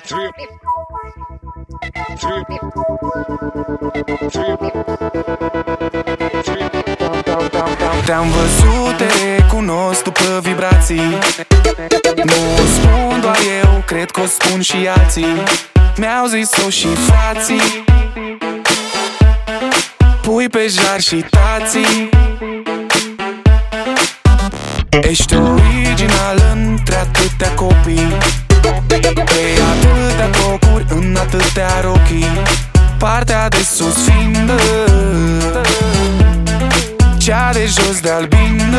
Te-am văzut, te recunosc după vibrații. Nu o spun doar eu, cred că o spun și alții. Mi-au zis-o și frații. Pui pe jar și tații. Ești original între atâtea copii, pe atâtea blocuri, în atâtea rochii. Partea de sus fiind cea de jos de albină.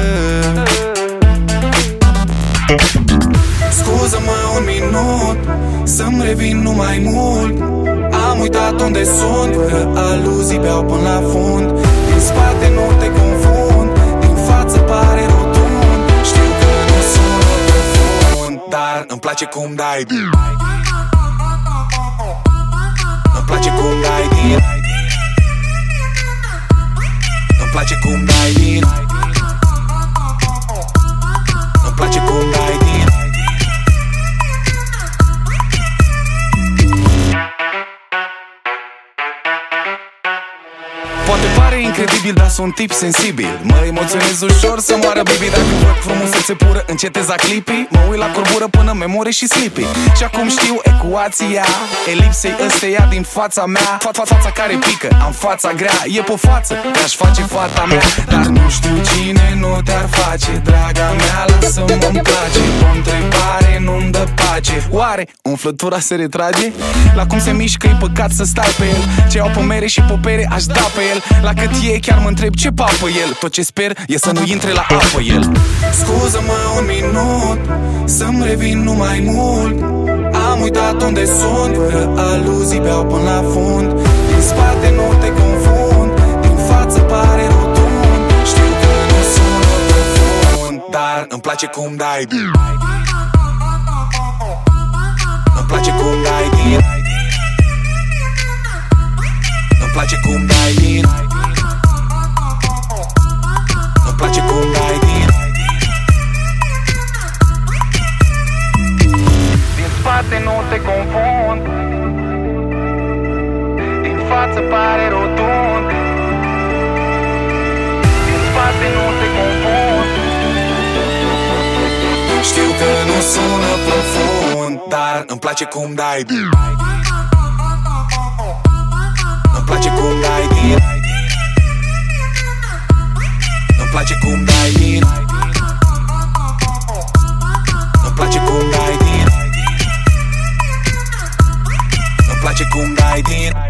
Scuză-mă un minut, să-mi revin numai mult. Am uitat unde sunt, fără aluzii beau până la fund. Din spate nu te confund, din față pare rotund. Știu că nu sună profund, dar îmi place cum dai. Îmi place cum dai din. Îmi place cum dai din. Îmi place cum dai din. Poate pare incredibil, dar sunt tip sensibil. Mă emoționez ușor să moară baby. Dacă văd frumusețe pură, încetez a clipii. Mă uit la corbură până memorie și slippy. Și acum știu ecuația elipsei ăsteia din fața mea. Fața care pică, am fața grea. E pe față, te-aș face fata mea. Dar nu știu cine nu te-ar face, draga mea, lasă-mă-mi place. O întrebare nu-mi dă pace. Oare umflătura se retrage? La cum se mișcă e păcat să stai pe el. Ce iau pe mere și pe pere aș da pe el. La cât e chiar mă întreb ce papă el. Tot ce sper e să nu intre la apă el. Scuză-mă un minut, să-mi revin numai mult. Am uitat unde sunt, fără aluzii beau până la fund. Din spate nu te confund, din față pare rotund. Știu că nu sună profund, dar îmi place cum dai. Îmi place cum dai din. Îmi place cum dai din. Îmi place cum dai din. Din spate nu te confund, din față pare rotund. Din spate nu te confund. Știu că nu sună profund, dar îmi place cum dai. Îmi place cum dai din. Îmi place cum dai din. Îmi place cum dai din. Îmi place cum dai din.